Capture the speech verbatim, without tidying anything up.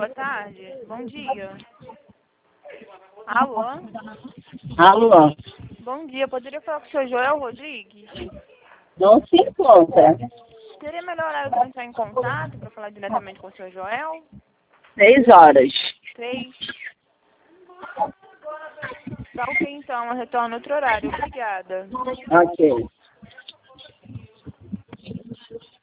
boa tarde. Bom dia. Alô? Alô? Bom dia. Poderia falar com o senhor Joel Rodrigues? Não se encontra. Seria melhor horário para entrar em contato para falar diretamente com o senhor Joel? Seis horas. Três. Tá ok, então. Eu retorno outro horário. Obrigada. Ok.